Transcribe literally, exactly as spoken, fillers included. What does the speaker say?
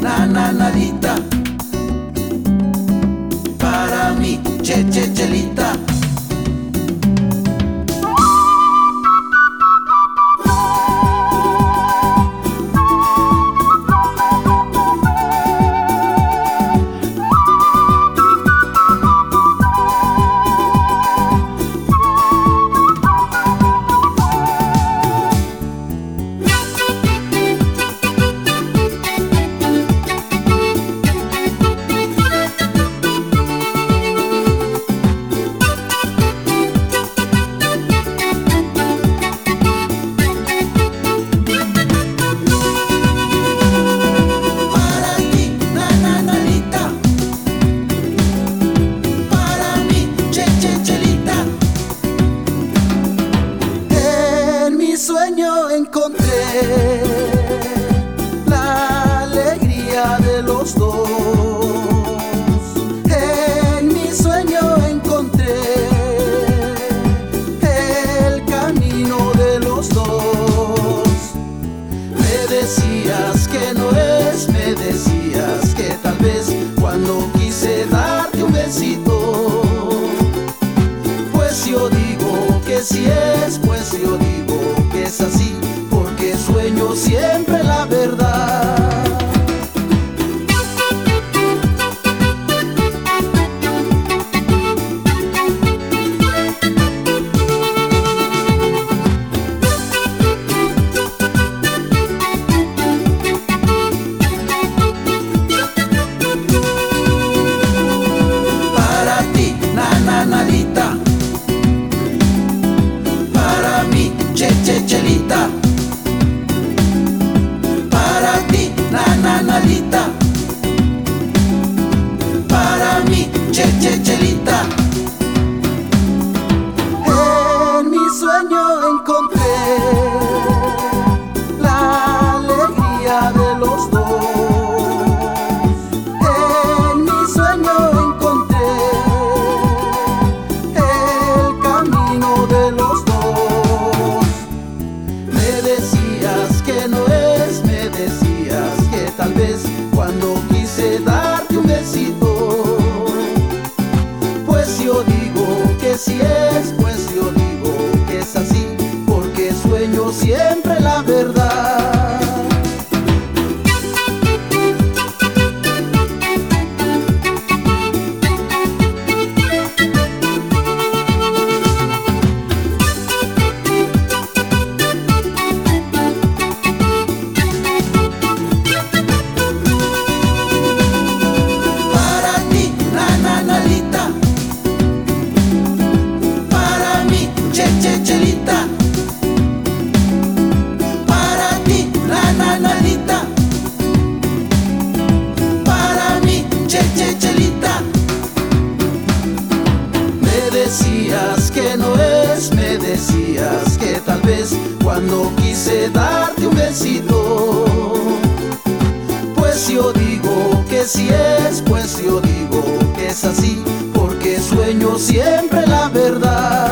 na na nadita. Para mí, che che chelita. Sueño encontré la alegría de los dos. En mi sueño encontré el camino de los dos. Me decías que no es, me decías que tal vez cuando quise darte un besito. Pues yo digo que sí es, pues yo digo que es así, porque sueño siempre la verdad. Para ti, na na nadita. Para mí, che che chelita. Para ti, na na nadita. Para mí, che che chelita. En mi sueño encontré la alegría de los dos. En mi sueño encontré el camino de los dos. Me decías que no es, me decías que tal vez cuando quise darte un besito. Pues yo digo que sí es, pues yo digo que es así, porque sueño siempre la verdad. Para ti, na na nadita. Para mí, che che chelita. Para ti, na na nadita. Para mí, che che chelita. Me decías que no es, me decías que tal vez cuando quise darte un besito. Pues yo digo que sí es, pues yo digo que es así, porque sueño siempre la verdad.